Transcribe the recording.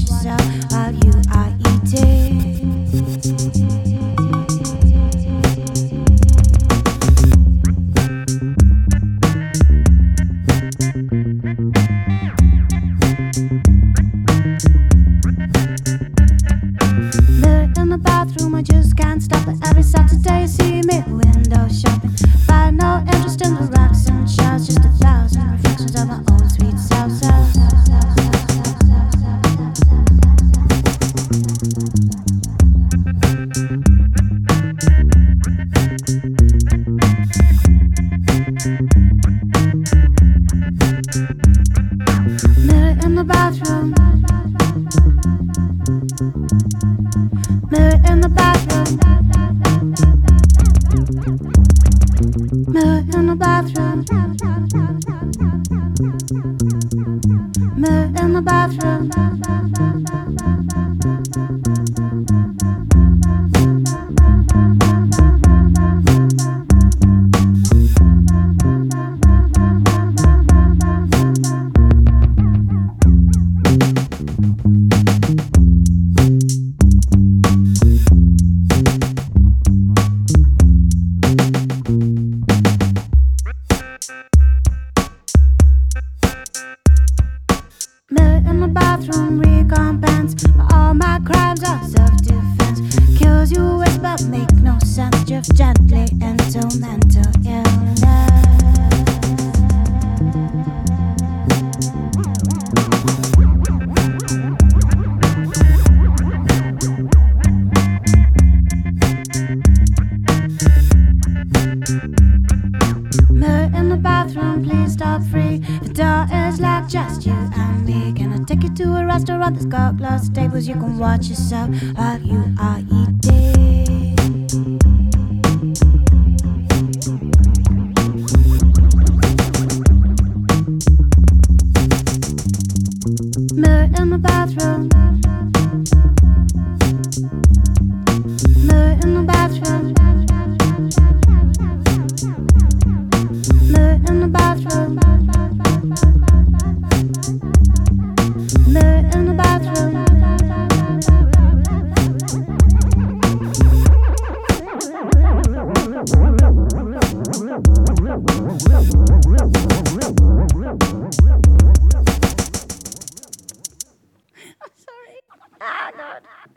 yourself while you are eating. Mirror in the bathroom, I just can't stop it. Every Saturday you see me window shopping. Find no interest in the rocks and shells, just 1,000 reflections of my own sweet self. Mirror in the bathroom. Mirror in the bathroom. Mirror in the bathroom. Mirror in the bathroom. Mirror in the bathroom, recompense for all my crimes are self-defense. Kills you with but make no sense. Drift gently into mental illness. Mirror in the bathroom, please stop free. The door is locked, just you and me. Can I take you to a restaurant that's got glass tables? You can watch yourself while you are eating. Mirror in the bathroom. Mirror in the bathroom. Mirror in the bathroom. Mirror in the bathroom. I'm sorry. Ah, God.